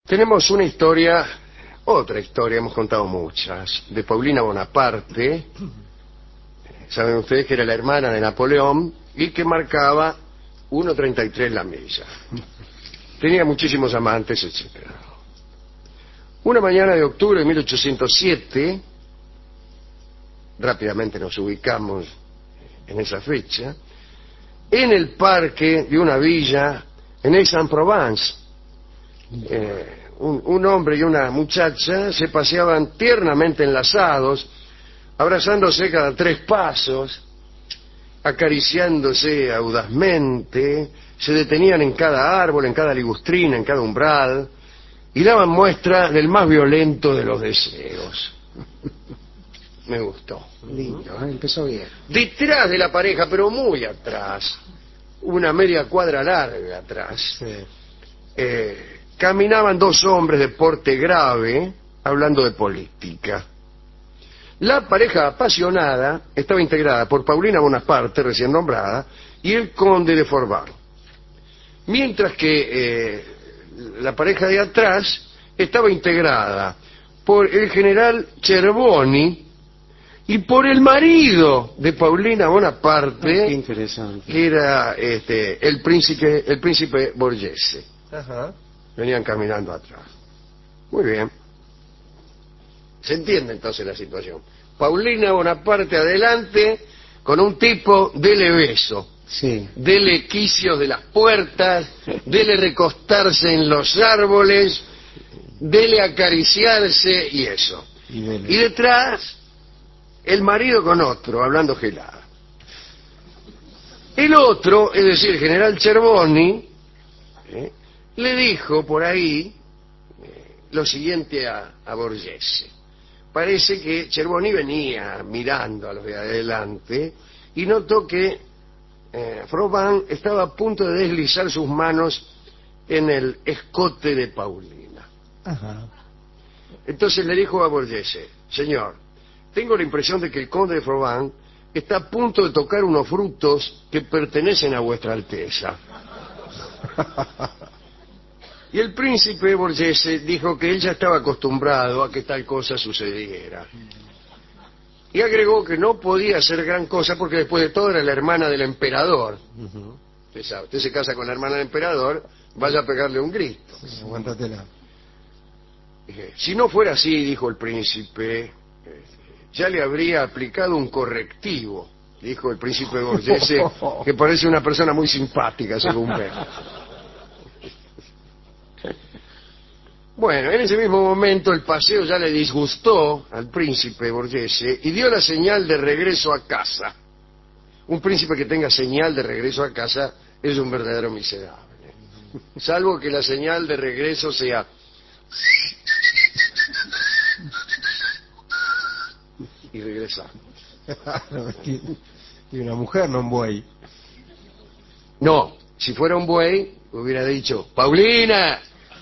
Tenemos una historia, otra historia, hemos contado muchas, de Paulina Bonaparte. Saben ustedes que era la hermana de Napoleón y que marcaba 1,33 la milla. Tenía muchísimos amantes, etc. Una mañana de octubre de 1807, rápidamente nos ubicamos en esa fecha, en el parque de una villa en Aix-en-Provence, un hombre y una muchacha se paseaban tiernamente enlazados, abrazándose cada 3 pasos, acariciándose audazmente, se detenían en cada árbol, en cada ligustrina, en cada umbral, y daban muestra del más violento de los deseos. Me gustó. Lindo, empezó bien. Detrás de la pareja, pero muy atrás, una media cuadra larga atrás, caminaban 2 hombres de porte grave, hablando de política. La pareja apasionada estaba integrada por Paulina Bonaparte, recién nombrada, y el conde de Forbin. Mientras que la pareja de atrás estaba integrada por el general Cherboni y por el marido de Paulina Bonaparte, Qué interesante. que era el príncipe Borghese. Ajá. Venían caminando atrás. Muy bien. Se entiende entonces la situación. Paulina Bonaparte adelante con un tipo, dele beso, Sí. dele quicios de las puertas, dele recostarse en los árboles, dele acariciarse y eso. Y dele. Y detrás, el marido con otro, hablando gelada. El otro, es decir, el general Cherboni, le dijo por ahí lo siguiente a Borghese. Parece que Cherboni venía mirando a los de adelante y notó que Froban estaba a punto de deslizar sus manos en el escote de Paulina. Ajá. Entonces le dijo a Borghese: señor, tengo la impresión de que el conde de Froban está a punto de tocar unos frutos que pertenecen a vuestra alteza. Y el príncipe Borghese dijo que él ya estaba acostumbrado a que tal cosa sucediera. Y agregó que no podía hacer gran cosa porque después de todo era la hermana del emperador. Usted sabe, usted se casa con la hermana del emperador, vaya a pegarle un grito. Aguántatela. Si no fuera así, dijo el príncipe, ya le habría aplicado un correctivo, dijo el príncipe Borghese, que parece una persona muy simpática, según ve. Bueno, en ese mismo momento el paseo ya le disgustó al príncipe Borghese y dio la señal de regreso a casa. Un príncipe que tenga señal de regreso a casa es un verdadero miserable. Salvo que la señal de regreso sea... y regresar. Y una mujer, no un buey. No, si fuera un buey, hubiera dicho, ¡Paulina!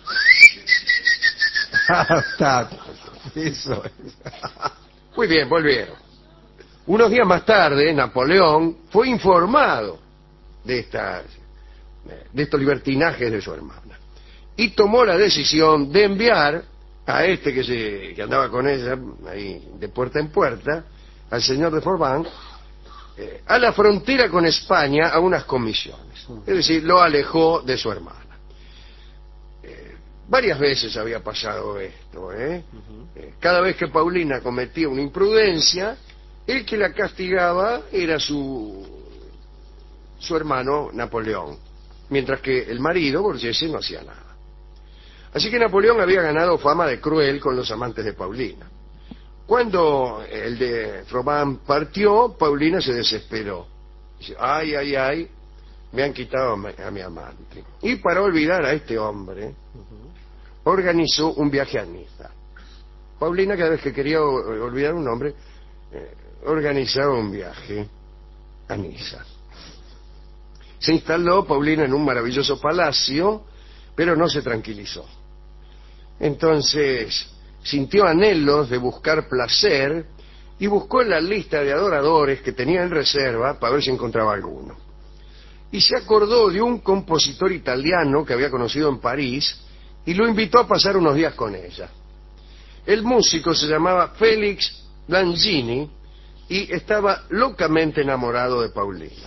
Está. Eso. Muy bien, volvieron. Unos días más tarde, Napoleón fue informado de estos libertinajes de su hermana y tomó la decisión de enviar a este que andaba con ella ahí de puerta en puerta, al señor de Forbin, a la frontera con España a unas comisiones. Es decir, lo alejó de su hermana. Varias veces había pasado esto, cada vez que Paulina cometía una imprudencia, el que la castigaba era su hermano Napoleón, mientras que el marido, Borghese, no hacía nada. Así que Napoleón había ganado fama de cruel con los amantes de Paulina. Cuando el de Froban partió, Paulina se desesperó. Dice, ay, ay, ay, me han quitado a mi amante. Y para olvidar a este hombre, organizó un viaje a Niza. Paulina, cada vez que quería olvidar un hombre, organizaba un viaje a Niza. Se instaló Paulina en un maravilloso palacio, pero no se tranquilizó. Entonces sintió anhelos de buscar placer y buscó en la lista de adoradores que tenía en reserva para ver si encontraba alguno. Y se acordó de un compositor italiano que había conocido en París, y lo invitó a pasar unos días con ella. El músico se llamaba Félix Langini y estaba locamente enamorado de Paulina.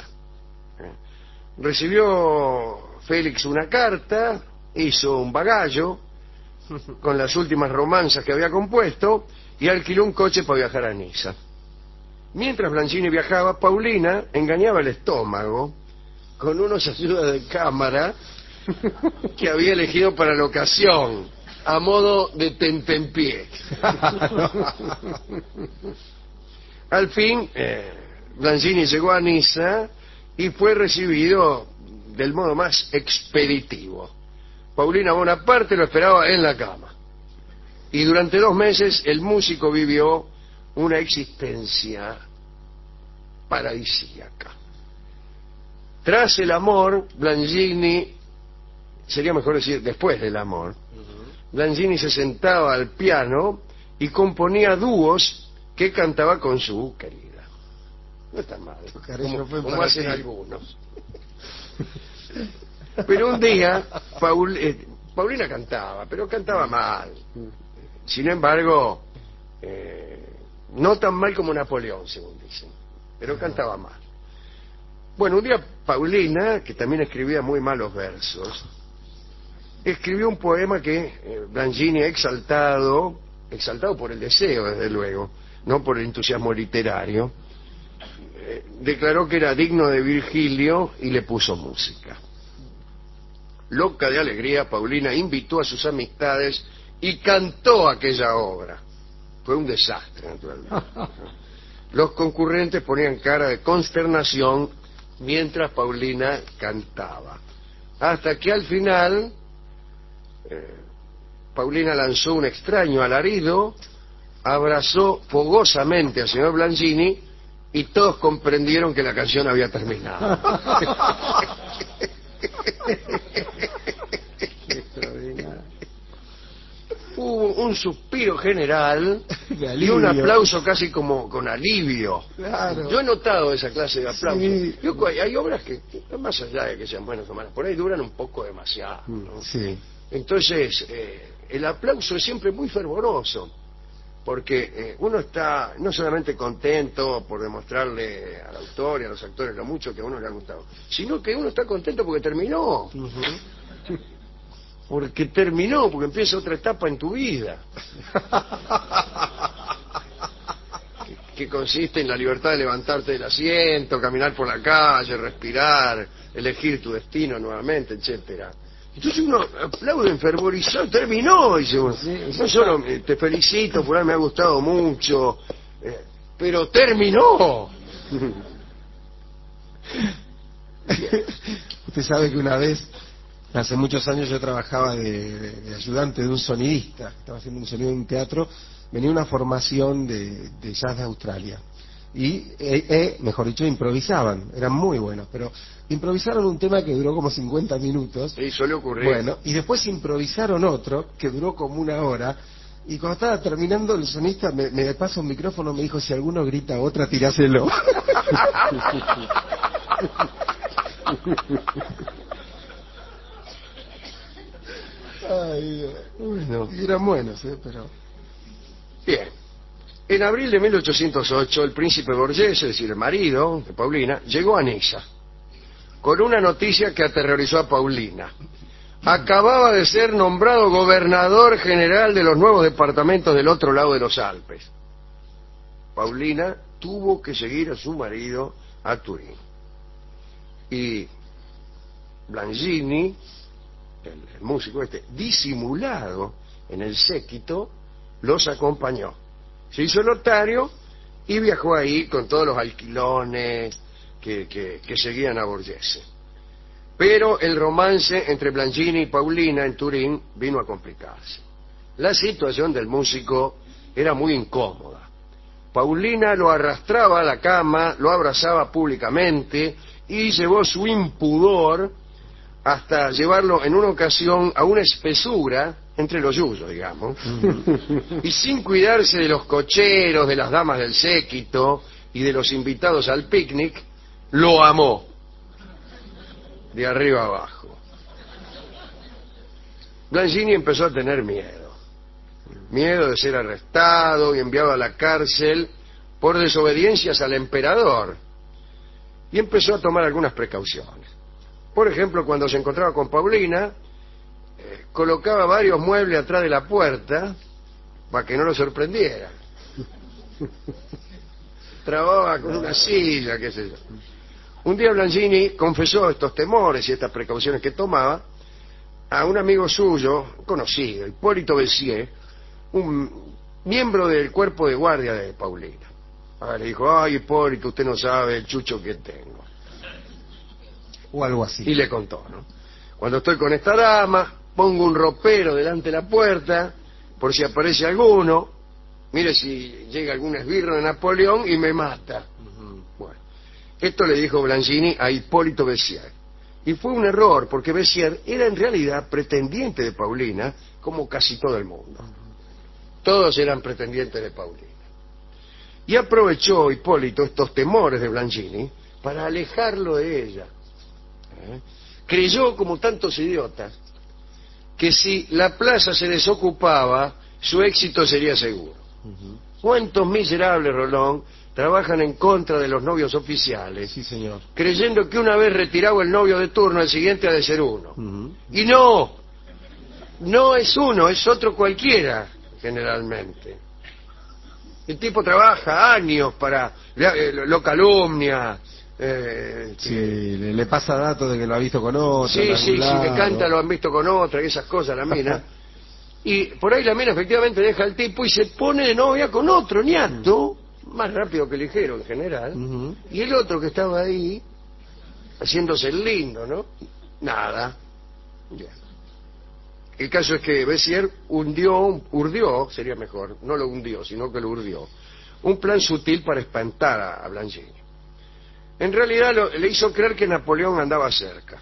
Recibió Félix una carta, hizo un bagallo con las últimas romanzas que había compuesto y alquiló un coche para viajar a Niza. Mientras Langini viajaba, Paulina engañaba el estómago con unos ayudas de cámara que había elegido para la ocasión, a modo de tentempié. Al fin, Langini llegó a Niza y fue recibido del modo más expeditivo. Paulina Bonaparte lo esperaba en la cama. Y durante 2 meses el músico vivió una existencia paradisíaca. Tras el amor, Langini, sería mejor decir después del amor, Langini se sentaba al piano y componía dúos que cantaba con su querida. No está mal, como hacen algunos. Pero un día, Paulina cantaba, pero cantaba mal. Sin embargo, no tan mal como Napoleón, según dicen, pero cantaba mal. Bueno, un día Paulina, que también escribía muy malos versos, escribió un poema que Langini, exaltado por el deseo, desde luego, no por el entusiasmo literario, declaró que era digno de Virgilio y le puso música. Loca de alegría, Paulina invitó a sus amistades y cantó aquella obra. Fue un desastre, naturalmente. Los concurrentes ponían cara de consternación mientras Paulina cantaba. Hasta que al final, Paulina lanzó un extraño alarido, abrazó fogosamente al señor Langini y todos comprendieron que la canción había terminado. Hubo un suspiro general y un aplauso casi como con alivio. Claro. Yo he notado esa clase de aplausos. Sí. Hay obras que, más allá de que sean buenas o malas, por ahí duran un poco demasiado, ¿no? Sí. Entonces, el aplauso es siempre muy fervoroso, porque uno está no solamente contento por demostrarle al autor y a los actores lo mucho que a uno le ha gustado, sino que uno está contento porque terminó. Porque terminó, porque empieza otra etapa en tu vida. que consiste en la libertad de levantarte del asiento, caminar por la calle, respirar, elegir tu destino nuevamente, etcétera. Entonces uno aplaude enfervorizado, terminó, dice uno. No solo te felicito por haberme gustado mucho, pero terminó. Usted sabe que una vez, hace muchos años, yo trabajaba de ayudante de un sonidista, estaba haciendo un sonido en un teatro, venía una formación de jazz de Australia. Y, mejor dicho, improvisaban, eran muy buenos, pero improvisaron un tema que duró como 50 minutos. Sí, suele ocurrir. Bueno, y después improvisaron otro que duró como 1 hora, y cuando estaba terminando el sonista me pasa un micrófono, me dijo, si alguno grita otra, tiráselo. Ay, bueno, y eran buenos, pero... Bien. En abril de 1808, el príncipe Borghese, es decir, el marido de Paulina, llegó a Niza con una noticia que aterrorizó a Paulina. Acababa de ser nombrado gobernador general de los nuevos departamentos del otro lado de los Alpes. Paulina tuvo que seguir a su marido a Turín. Y Langini, el músico disimulado en el séquito, los acompañó. Se hizo notario y viajó ahí con todos los alquilones que seguían a Borghese. Pero el romance entre Langini y Paulina en Turín vino a complicarse. La situación del músico era muy incómoda. Paulina lo arrastraba a la cama, lo abrazaba públicamente y llevó su impudor hasta llevarlo en una ocasión a una espesura entre los yuyos, digamos, y sin cuidarse de los cocheros, de las damas del séquito y de los invitados al picnic, lo amó de arriba abajo. Blanchini empezó a tener miedo. Miedo de ser arrestado y enviado a la cárcel por desobediencias al emperador. Y empezó a tomar algunas precauciones. Por ejemplo, cuando se encontraba con Paulina, colocaba varios muebles atrás de la puerta para que no lo sorprendiera. Trababa con una silla, qué sé yo. Un día Blanchini confesó estos temores y estas precauciones que tomaba a un amigo suyo, conocido, Hipólito Bessier, un miembro del cuerpo de guardia de Paulina. Le dijo: ay, Hipólito, usted no sabe el chucho que tengo. O algo así. Y le contó, ¿no? Cuando estoy con esta dama, pongo un ropero delante de la puerta, por si aparece alguno, mire si llega algún esbirro de Napoleón y me mata. Bueno, esto le dijo Blanchini a Hipólito Bessier. Y fue un error, porque Bessier era en realidad pretendiente de Paulina, como casi todo el mundo. Todos eran pretendientes de Paulina. Y aprovechó Hipólito estos temores de Blanchini para alejarlo de ella. Creyó, como tantos idiotas, que si la plaza se desocupaba, su éxito sería seguro. ¿Cuántos miserables, Rolón, trabajan en contra de los novios oficiales? Sí, señor. Creyendo que una vez retirado el novio de turno, el siguiente ha de ser uno. Y no es uno, es otro cualquiera, generalmente. El tipo trabaja años para... lo calumnia... sí, le pasa datos de que lo ha visto con otra. Sí, si le canta lo han visto con otra y esas cosas, la mina. Y por ahí la mina efectivamente deja al tipo y se pone de novia con otro ñato, más rápido que ligero en general. Y el otro que estaba ahí, haciéndose el lindo, ¿no? Nada. Bien. El caso es que Bessier urdió, sería mejor, no lo hundió, sino que lo urdió, un plan sutil para espantar a Blanchini. En realidad le hizo creer que Napoleón andaba cerca.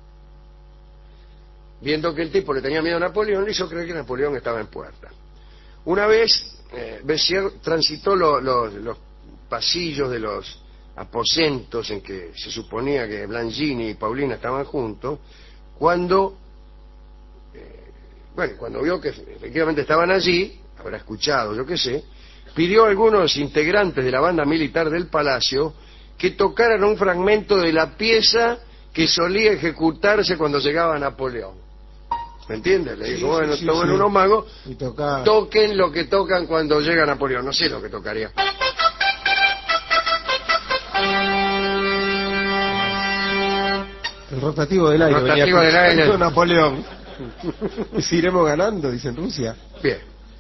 Viendo que el tipo le tenía miedo a Napoleón, le hizo creer que Napoleón estaba en puerta. Una vez, Bessier transitó los pasillos de los aposentos en que se suponía que Blanchini y Paulina estaban juntos, cuando vio que efectivamente estaban allí, habrá escuchado, yo qué sé, pidió a algunos integrantes de la banda militar del palacio que tocaran un fragmento de la pieza que solía ejecutarse cuando llegaba Napoleón. ¿Me entiendes? Le dijo, bueno, tomen unos magos, toquen lo que tocan cuando llega Napoleón. No sé lo que tocaría. El rotativo del aire. El rotativo del aire. Napoleón. Y seguiremos ganando, dice en Rusia. Bien.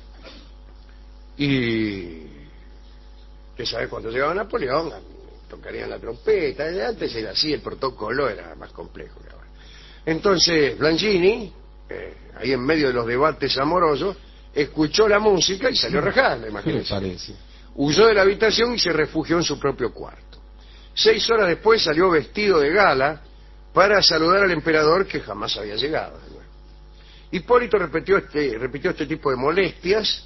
Y... ¿qué sabes? Cuando llegaba Napoleón, tocarían la trompeta. Antes era así, el protocolo era más complejo que ahora. Entonces, Blanchini, ahí en medio de los debates amorosos, escuchó la música y salió rajando, imagínense. Huyó de la habitación y se refugió en su propio cuarto. 6 horas después salió vestido de gala para saludar al emperador, que jamás había llegado. Hipólito repitió este tipo de molestias,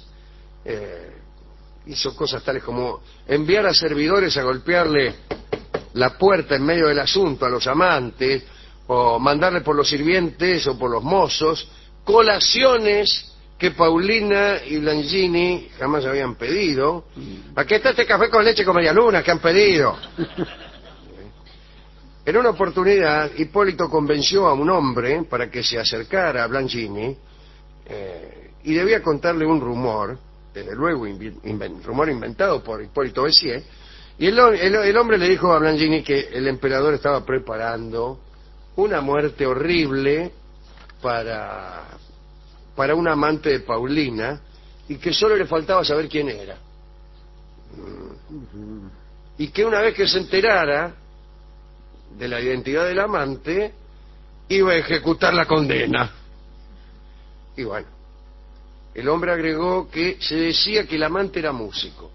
hizo cosas tales como enviar a servidores a golpearle la puerta en medio del asunto a los amantes, o mandarle por los sirvientes o por los mozos colaciones que Paulina y Blanchini jamás habían pedido. Aquí está este café con leche con medialunas que han pedido. En una oportunidad, Hipólito convenció a un hombre para que se acercara a Blanchini y debía contarle un rumor, desde luego rumor inventado por Hipólito Bessier, y el hombre le dijo a Blanchini que el emperador estaba preparando una muerte horrible para un amante de Paulina y que solo le faltaba saber quién era. Y que una vez que se enterara de la identidad del amante, iba a ejecutar la condena. Y bueno, el hombre agregó que se decía que el amante era músico.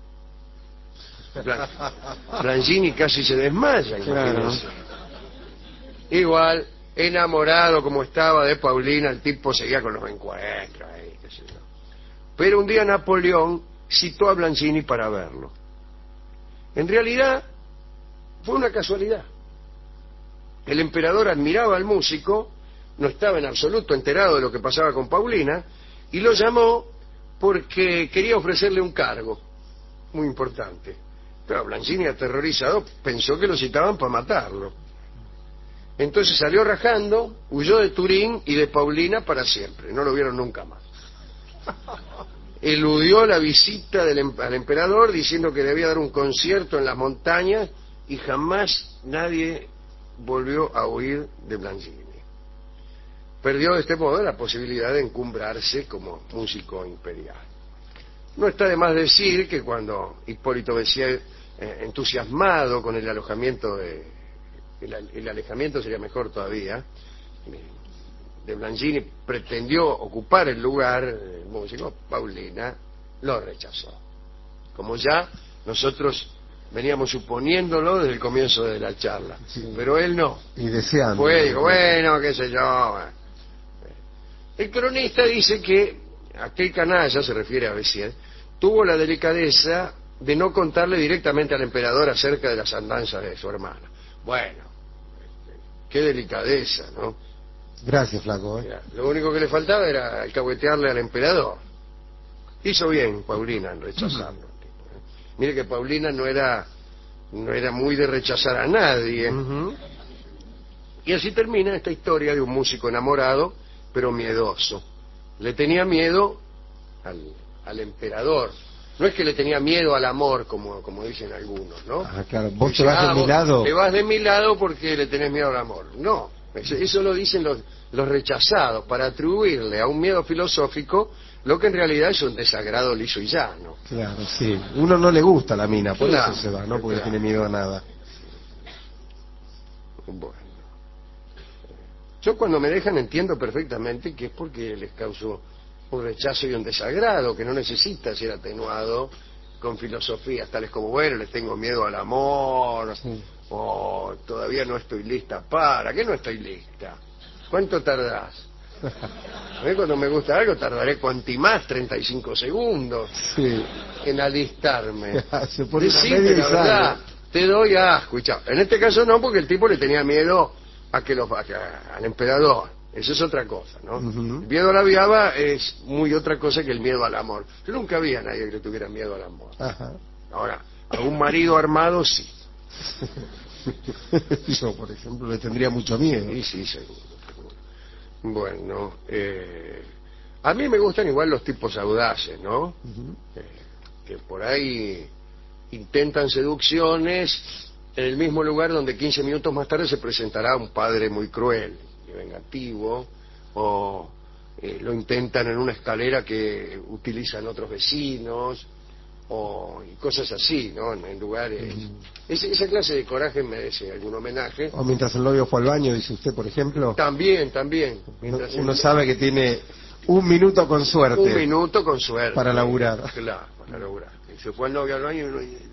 Blanchini casi se desmaya, imagínense. Igual, enamorado como estaba de Paulina, el tipo seguía con los encuentros ahí, qué sé yo. Pero un día Napoleón citó a Blanchini para verlo. En realidad, fue una casualidad. El emperador admiraba al músico no estaba en absoluto enterado de lo que pasaba con Paulina, y lo llamó porque quería ofrecerle un cargo muy importante. Pero Blanchini, aterrorizado, pensó que lo citaban para matarlo. Entonces salió rajando, huyó de Turín y de Paulina para siempre. No lo vieron nunca más. Eludió la visita al emperador diciendo que debía dar un concierto en las montañas y jamás nadie volvió a oír de Blanchini. Perdió de este modo la posibilidad de encumbrarse como músico imperial. No está de más decir que cuando Hipólito Bessières, entusiasmado con el alojamiento el alejamiento sería mejor todavía, de Blanchini, pretendió ocupar el lugar del músico, Paulina lo rechazó. Como ya nosotros veníamos suponiéndolo desde el comienzo de la charla, sí. Pero él no. Y deseando. Fue, dijo, bueno, qué sé yo. El cronista dice que aquel canalla, se refiere a Bessières, tuvo la delicadeza de no contarle directamente al emperador acerca de las andanzas de su hermana. Bueno, qué delicadeza, ¿no? Gracias, flaco. Lo único que le faltaba era alcahuetearle al emperador. Hizo bien Paulina en rechazarlo. Mire que Paulina no era muy de rechazar a nadie. Y así termina esta historia de un músico enamorado, pero miedoso. Le tenía miedo al emperador. No es que le tenía miedo al amor, como dicen algunos, ¿no? Ah, claro. Vos te vas de mi lado. Te vas de mi lado porque le tenés miedo al amor. No, eso lo dicen los rechazados, para atribuirle a un miedo filosófico lo que en realidad es un desagrado liso y llano. Claro, sí. Uno no le gusta la mina, por Claro, eso se va, no porque claro. tiene miedo a nada. Bueno. Yo cuando me dejan entiendo perfectamente que es porque les causó un rechazo y un desagrado, que no necesita ser atenuado con filosofías tales como, bueno, les tengo miedo al amor, Sí. o todavía no estoy lista para. ¿Qué no estoy lista? ¿Cuánto tardás? A mí cuando me gusta algo tardaré cuanti más 35 segundos Sí. en alistarme. Se pone una Decime media y la verdad, sale. te doy asco. Y chao. En este caso no, porque el tipo le tenía miedo al emperador. Eso es otra cosa, ¿no? El miedo a la viaba es muy otra cosa que el miedo al amor. Yo nunca vi a nadie que le tuviera miedo al amor. Ajá. Ahora, a un marido armado sí. Yo, por ejemplo, le tendría mucho miedo. Sí, seguro. Bueno, a mí me gustan igual los tipos audaces, ¿no? Que por ahí intentan seducciones en el mismo lugar donde 15 minutos más tarde se presentará un padre muy cruel y vengativo, o lo intentan en una escalera que utilizan otros vecinos, y cosas así, ¿no? En lugares... Esa clase de coraje merece algún homenaje. O mientras el novio fue al baño, dice usted, por ejemplo. También. Uno sabe que tiene un minuto con suerte. Un minuto con suerte. Para laburar. Claro, para laburar. Y se fue el novio al baño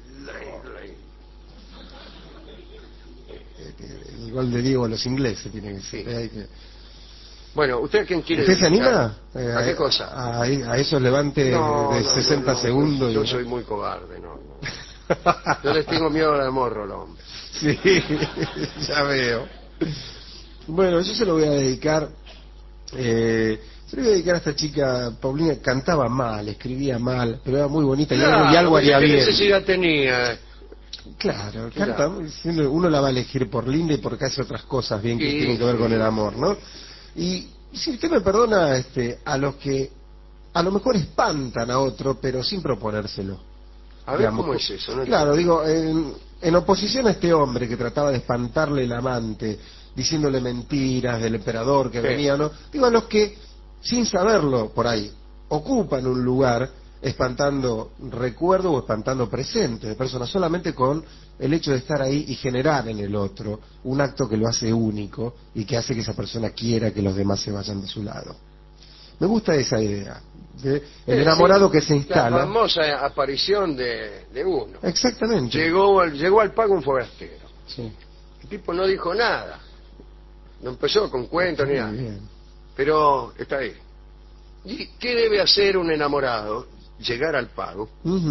El gol de Diego a los ingleses tiene que ser. Sí. Hay que... Bueno, ¿usted a quién quiere ¿Usted se dedicar? anima? ¿A qué cosa? A esos levantes de 60 segundos. Yo soy muy cobarde, no. Yo les tengo miedo al amor, Rolón. Sí, ya veo. Bueno, yo se lo voy a dedicar. Se lo voy a dedicar a esta chica, Paulina. Cantaba mal, escribía mal, pero era muy bonita y algo haría ¿qué bien. necesidad tenía? Claro, canta, uno la va a elegir por linda y porque hace otras cosas bien que tienen que ver con el amor, ¿no? Y si usted me perdona, a los que a lo mejor espantan a otro, pero sin proponérselo. A ver, ¿cómo es eso? No claro, entiendo. digo, en oposición a este hombre que trataba de espantarle el amante, diciéndole mentiras del emperador que venía, ¿no? Digo, a los que, sin saberlo, por ahí, ocupan un lugar espantando recuerdo o espantando presente de personas, solamente con el hecho de estar ahí y generar en el otro un acto que lo hace único y que hace que esa persona quiera que los demás se vayan de su lado. Me gusta esa idea, el enamorado que se instala. La famosa aparición de uno. Exactamente. Llegó al pago un forastero. Sí. El tipo no dijo nada. No empezó con cuentos ni nada. Bien. Pero está ahí. ¿Y qué debe hacer un enamorado? Llegar al pago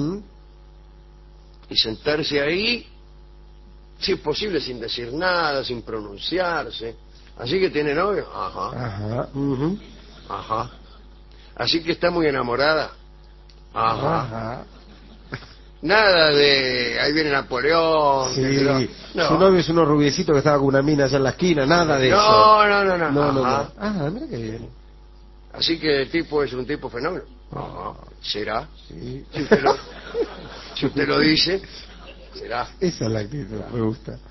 y sentarse ahí, si es posible sin decir nada, sin pronunciarse, Así que tiene novio. Ajá. Ajá. Ajá. Así que está muy enamorada. Ajá. Ajá. Nada de ahí viene Napoleón. Sí. No. Su novio es uno rubiecito que estaba con una mina allá en la esquina, nada de eso. No. Ajá. Ah, mira qué bien. Así que el tipo es un tipo fenómeno. Ajá. ¿Será? Sí. Si usted lo dice, será. Esa es la actitud, me gusta.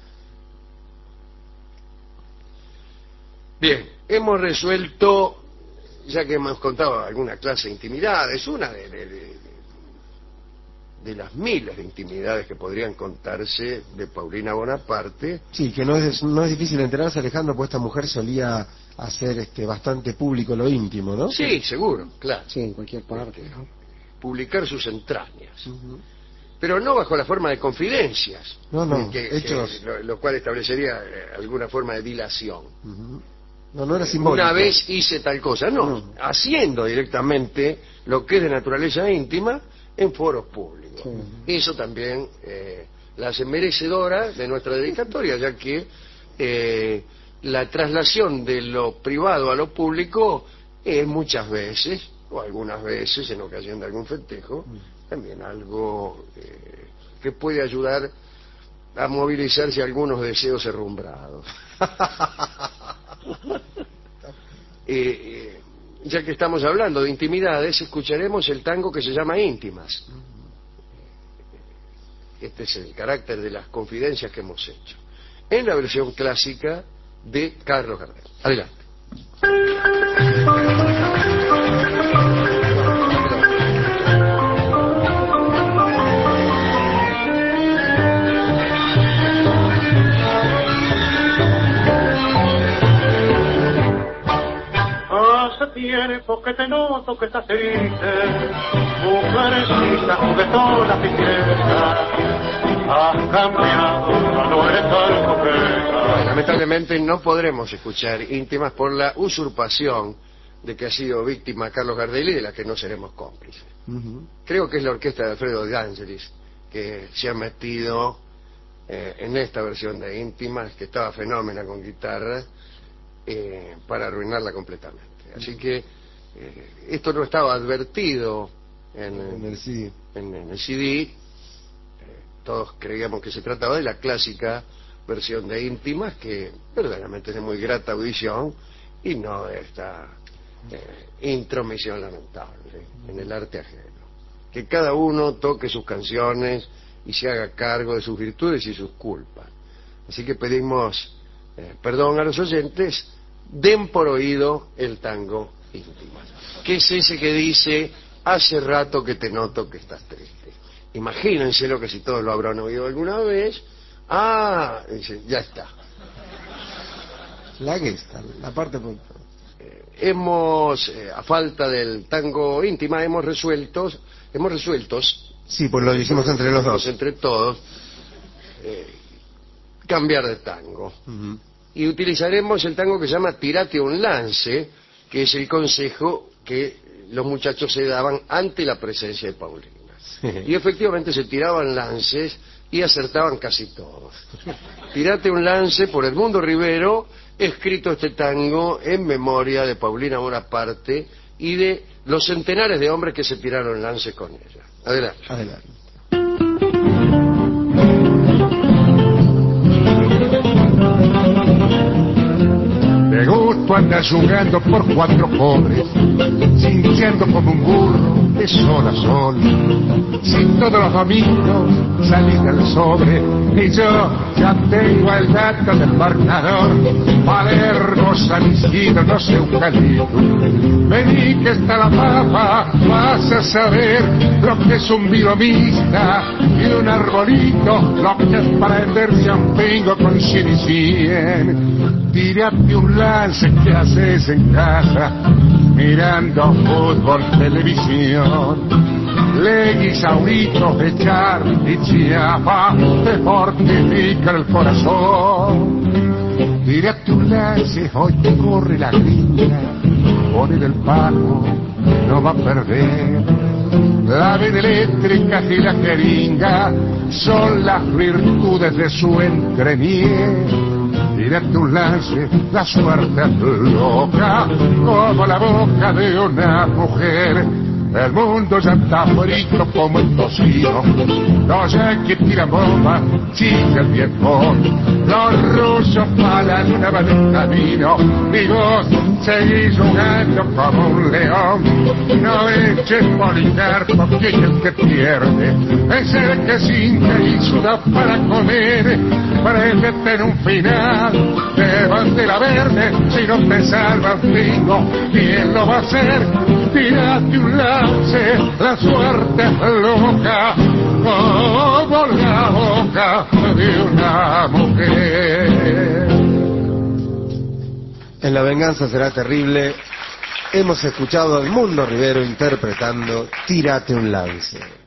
Bien, hemos resuelto, ya que hemos contado alguna clase de intimidades, una de las miles de intimidades que podrían contarse de Paulina Bonaparte. Sí, que no es difícil enterarse, Alejandro, pues esta mujer solía hacer bastante público lo íntimo, ¿no? Sí, seguro, claro. Sí, en cualquier parte, ¿no? Publicar sus entrañas. Pero no bajo la forma de confidencias. No, hechos. Lo cual establecería alguna forma de dilación. No era simbólico. Una vez hice tal cosa, no, haciendo directamente lo que es de naturaleza íntima en foros públicos. Eso también la hace merecedora de nuestra dedicatoria, ya que la traslación de lo privado a lo público es muchas veces, o algunas veces en ocasión de algún festejo, también algo que puede ayudar a movilizarse algunos deseos herrumbrados. Ya que estamos hablando de intimidades, escucharemos el tango que se llama Íntimas. Este es el carácter de las confidencias que hemos hecho, en la versión clásica de Carlos Gardel. Adelante. Hace tiempo que te noto que estás triste, mujercita juguetona tibieza, has cambiado, ya no eres tan coqueta. Lamentablemente no podremos escuchar Íntimas por la usurpación de que ha sido víctima Carlos Gardel y de la que no seremos cómplices. Creo que es la orquesta de Alfredo de Angelis que se ha metido en esta versión de Íntimas, que estaba fenómena con guitarra, para arruinarla completamente. Así que esto no estaba advertido en el CD. Todos creíamos que se trataba de la clásica versión de Íntimas, que verdaderamente es de muy grata audición y no de esta intromisión lamentable en el arte ajeno. Que cada uno toque sus canciones y se haga cargo de sus virtudes y sus culpas. Así que pedimos perdón a los oyentes. Den por oído el tango Íntimas, que es ese que dice: hace rato que te noto que estás triste. Imagínense lo que si todos lo habrán oído alguna vez. Dice, ya está. La parte Hemos, a falta del tango Íntima, hemos resuelto. Sí, pues lo hicimos entre los dos. Entre todos, cambiar de tango. Y utilizaremos el tango que se llama Tirate un lance, que es el consejo que los muchachos se daban ante la presencia de Paulina. Y efectivamente se tiraban lances y acertaban casi todos. Tirate un lance por Edmundo Rivero, escrito este tango en memoria de Paulina Bonaparte y de los centenares de hombres que se tiraron lances con ella. Adelante. De gusto andas jugando por cuatro pobres, cincheando como un burro de sol a sol. Si todos los domingos salís del sobre y yo ya tengo el dato del marcador, Palermo, San Isidro, no sé, Eucalipto. Vení que está la papa, vas a saber lo que es un vilomista y un arbolito, lo que es para venderse a un pingo con 100 y 100. Tírate un lance que haces en casa, mirando fútbol, televisión. Leguis, auritos, echar y chiapa, te fortifica el corazón. Tírate un lance, hoy te corre la gringa, pone del pago, no va a perder. La veda eléctrica y la jeringa son las virtudes de su entrenier. tírate un lance, la suerte es loca, como la boca de una mujer. El mundo ya está frito como el tocino, los yanquis tiran bombas, sigue el viejón, los rusos para la luna van en camino, y vos seguís jugando como un león. No eches Policarpo, que es el que pierde, es el que singe y suda para comer. Préndete en un final de bandera verde, si no te salva un bingo, ¿quién lo va a hacer? Tírate un lance, la suerte es loca, como la boca de una mujer. En La venganza será terrible hemos escuchado a Edmundo Rivero interpretando Tírate un lance.